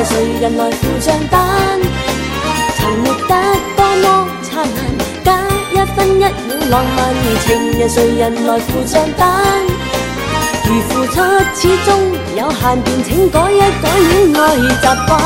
日谁人来付账单？曾活得多么灿烂，加1分1秒浪漫。情人谁人来付账单？如付出始终有限，便請改一改戀愛習慣。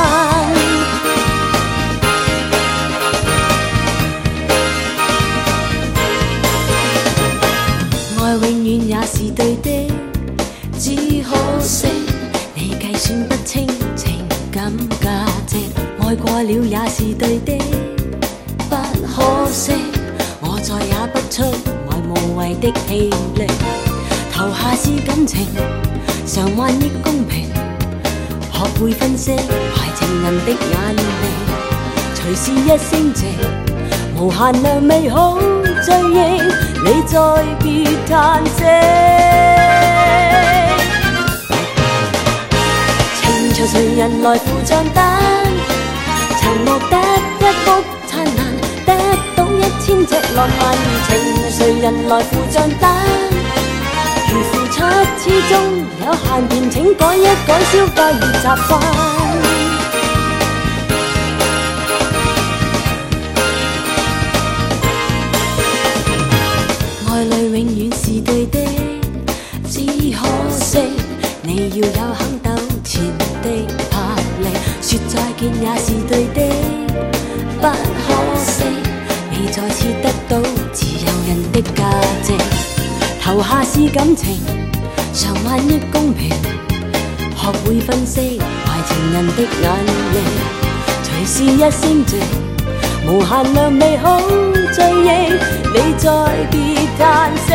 愛永遠也是對的，只可惜你計算不清情感價值。愛過了也是對的，不可惜我再也不出賣無謂的氣力。投下是感情，償還亦公平。學會分析壞情人的眼力，隨是一聲靜，無限量美好追憶。你再別嘆息，情隨誰人來付帳單？曾獲得一幅燦爛，得到1000隻浪漫。情誰人來付帳單？如付出始終有限，便請改一改消費習慣。愛侶永遠是對的，只可惜你要有肯糾纏的魄力。說再見也是對的，不可惜你再次得到自由人的價值。投下是感情，償還亦公平。學會分析壞情人的眼力，隨是一聲靜，無限量美好追憶。你再別嘆息，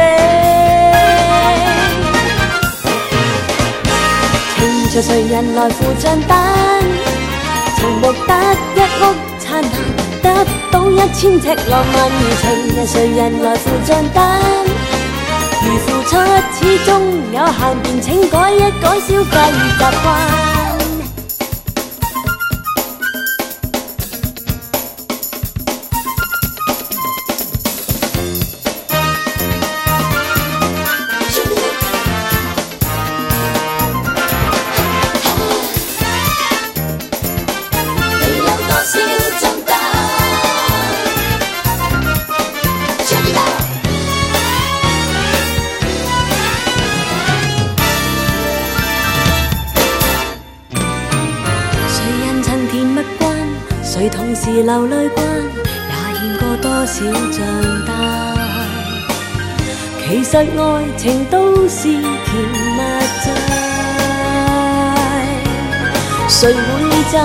情隨誰人來付帳單？曾獲得一屋燦爛，得到1000隻浪漫。情人誰人來付帳單？如付出始終有限，便請改一改消費習慣。誰同時流淚關，也欠過多少帳單？其實愛情都是甜蜜債，誰會債？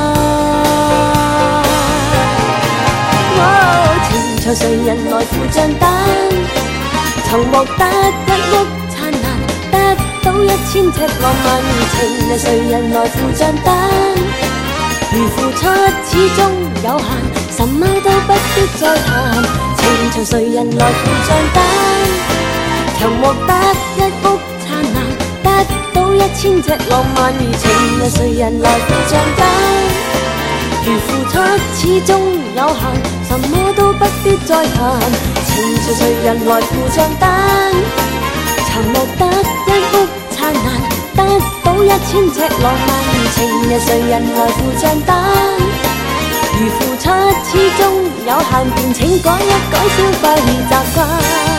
情隨誰人來付帳單？曾獲得一屋燦爛，得到1000隻浪漫。情人誰人來付帳單？如付出始終有限，什麼都不必再談。情隨誰人來付帳單？曾獲得一屋燦爛，得到1000隻浪漫。情人誰人來付帳單？如付出始終有限，什麼都不必再談。情隨誰人來付帳單？曾獲得一屋燦爛，得到1000隻浪漫。情人誰人來付帳單？如付出始終有限，便請改一改消費習慣。